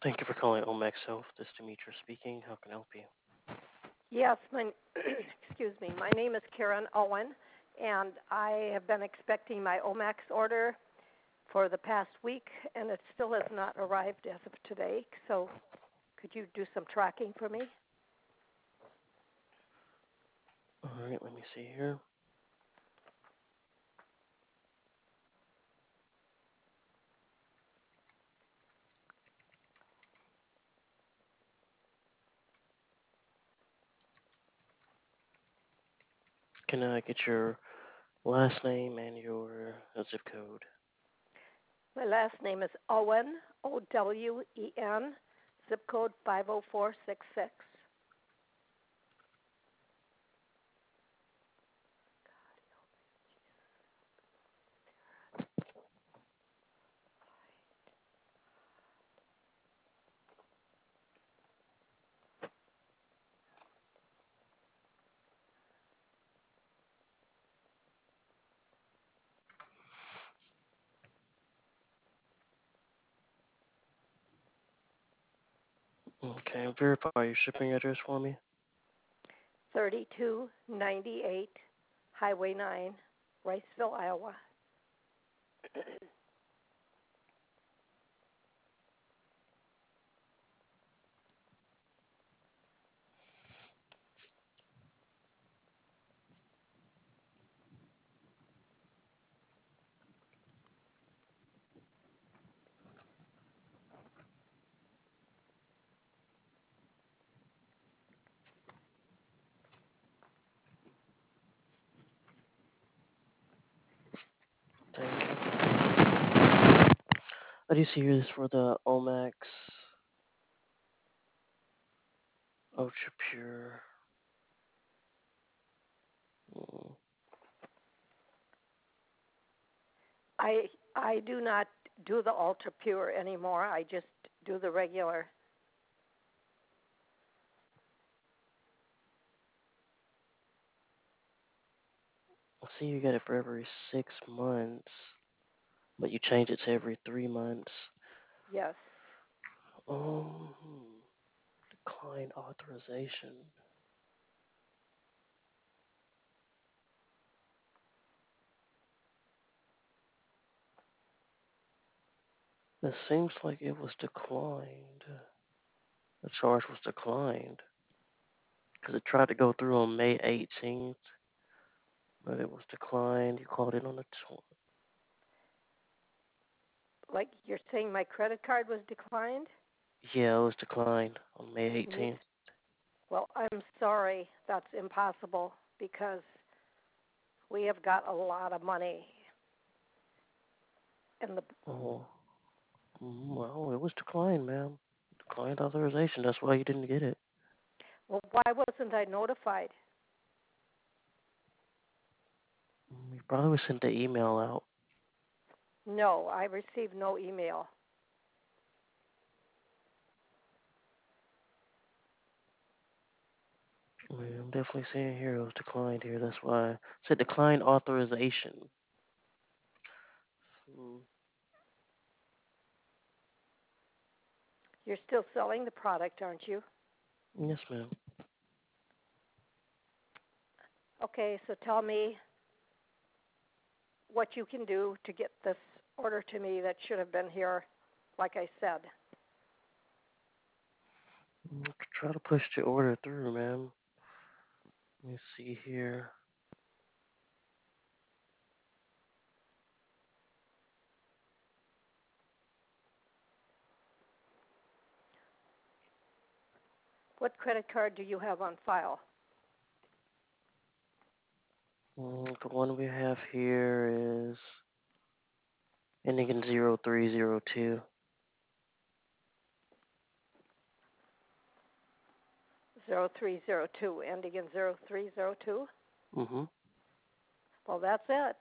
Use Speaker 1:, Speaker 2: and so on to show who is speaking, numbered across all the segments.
Speaker 1: Thank you for calling Omax Health. This is Demetra speaking. How can I help you?
Speaker 2: Yes, excuse me. My name is Karen Owen, and I have been expecting my Omax order for the past week, and it still has not arrived as of today. So, could you do some tracking for me?
Speaker 1: All right, let me see here. Can I get your last name and your zip code?
Speaker 2: My last name is Owen, Owen, zip code 50466.
Speaker 1: Okay, verify your shipping address for me.
Speaker 2: 3298 Highway 9, Riceville, Iowa.
Speaker 1: Thank you. I do see this for the Omax Ultra Pure. Mm,
Speaker 2: I I do not do the ultra pure anymore. I just do the regular.
Speaker 1: I see you got it for every 6 months, but you change it to every 3 months.
Speaker 2: Yes.
Speaker 1: Um, Decline authorization. It seems like it was declined. The charge was declined because it tried to go through on May 18th, but it was declined. You called it on the 20th.
Speaker 2: Like you're saying my credit card was declined?
Speaker 1: Yeah, it was declined on May
Speaker 2: Yeah.
Speaker 1: 18th.
Speaker 2: Well, I'm sorry. That's impossible because we have got a lot of money in the
Speaker 1: Oh, well, it was declined, ma'am. Declined authorization. That's why you didn't get it.
Speaker 2: Well, why wasn't I notified?
Speaker 1: You probably sent the email out.
Speaker 2: No, I received no email.
Speaker 1: I'm definitely seeing here it was declined here. That's why it said declined authorization. Hmm.
Speaker 2: You're still selling the product, aren't you?
Speaker 1: Yes, ma'am.
Speaker 2: Okay, so tell me what you can do to get this order to me that should have been here, like I said.
Speaker 1: Try to push the order through, ma'am. Let me see here.
Speaker 2: What credit card do you have on file?
Speaker 1: The one we have here is ending in 0302.
Speaker 2: 0302, ending in 0302?
Speaker 1: Mm-hmm.
Speaker 2: Well, that's it.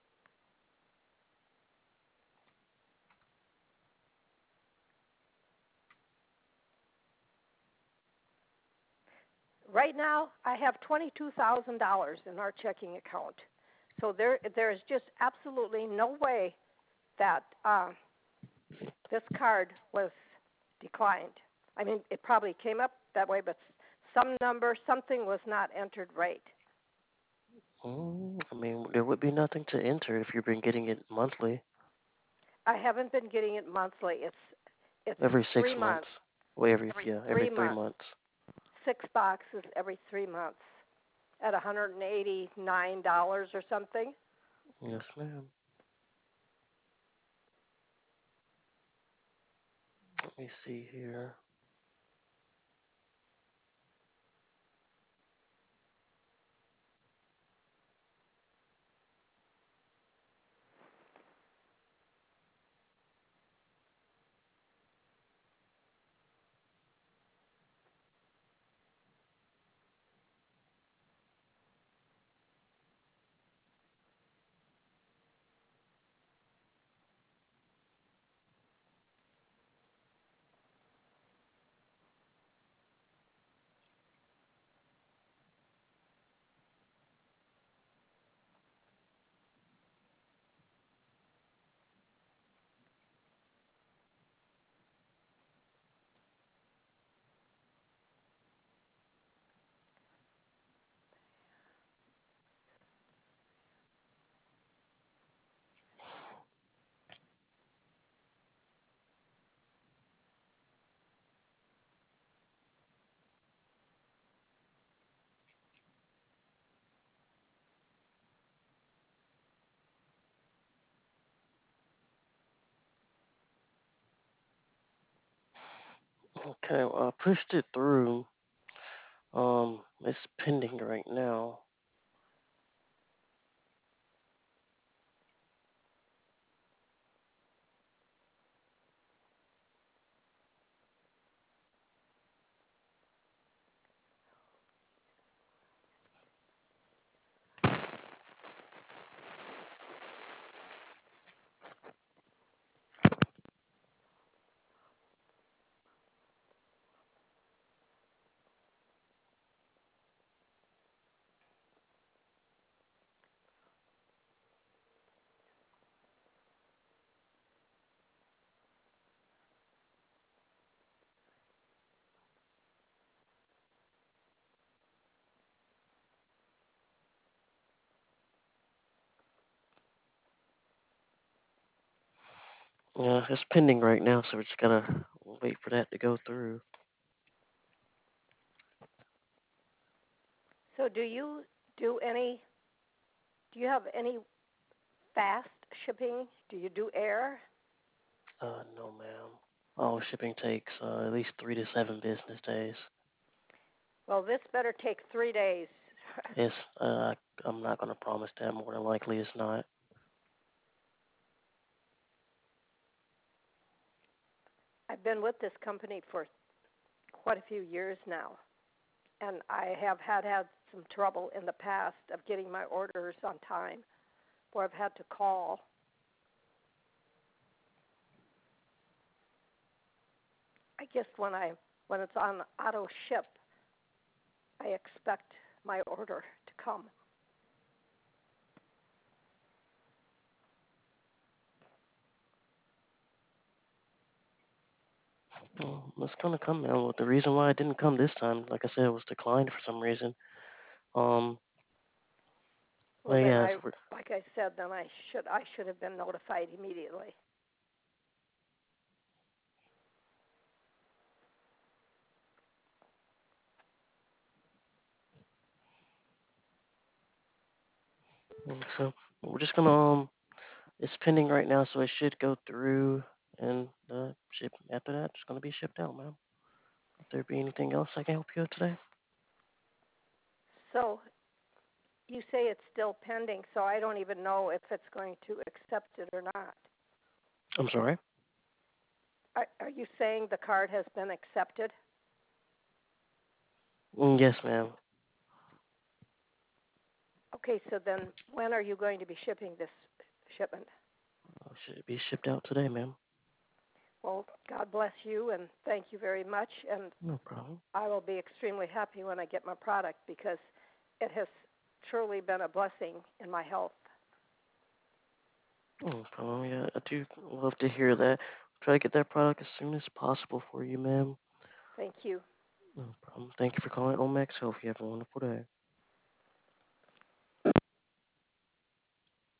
Speaker 2: Right now, I have $22,000 in our checking account. So there is just absolutely no way that this card was declined. I mean, it probably came up that way, but something was not entered right.
Speaker 1: I mean, there would be nothing to enter if you've been getting it monthly.
Speaker 2: I haven't been getting it monthly. It's
Speaker 1: Every
Speaker 2: 3
Speaker 1: 6
Speaker 2: months.
Speaker 1: months. Well,
Speaker 2: Every
Speaker 1: every
Speaker 2: 3
Speaker 1: three
Speaker 2: months.
Speaker 1: months.
Speaker 2: 6 boxes every 3 months at $189 or something.
Speaker 1: Yes, ma'am. Let me see here. Okay, well, I pushed it through. It's pending right now. Yeah, it's pending right now, so we just gotta wait for that to go through.
Speaker 2: So do any do you have any fast shipping? Do you do air?
Speaker 1: No, ma'am. All shipping takes at least 3 to 7 business days.
Speaker 2: Well, this better take 3 days.
Speaker 1: It's I'm not gonna promise that. More than likely, it's not.
Speaker 2: I've been with this company for quite a few years now, and I have had some trouble in the past of getting my orders on time, where I've had to call. I guess when it's on auto ship, I expect my order to come.
Speaker 1: Well, it's gonna come now. Well, the reason why it didn't come this time, like I said, was declined for some reason. Um,
Speaker 2: Well,
Speaker 1: but
Speaker 2: then
Speaker 1: yeah,
Speaker 2: I, like I said, then I should have been notified immediately.
Speaker 1: so we're just gonna it's pending right now, so it should go through, and ship after that, it's gonna be shipped out, ma'am. If there be anything else I can help you with today?
Speaker 2: So you say it's still pending, so I don't even know if it's going to accept it or not.
Speaker 1: I'm sorry.
Speaker 2: Are you saying the card has been accepted?
Speaker 1: Yes, ma'am.
Speaker 2: Okay, so then when are you going to be shipping this shipment?
Speaker 1: Should be shipped out today, ma'am.
Speaker 2: Well, God bless you and thank you very much. And
Speaker 1: No problem.
Speaker 2: I will be extremely happy when I get my product because it has truly been a blessing in my health.
Speaker 1: No problem. Yeah, I do love to hear that. try to get that product as soon as possible for you, ma'am.
Speaker 2: Thank you.
Speaker 1: No problem. Thank you for calling Omax Health. You have a wonderful day.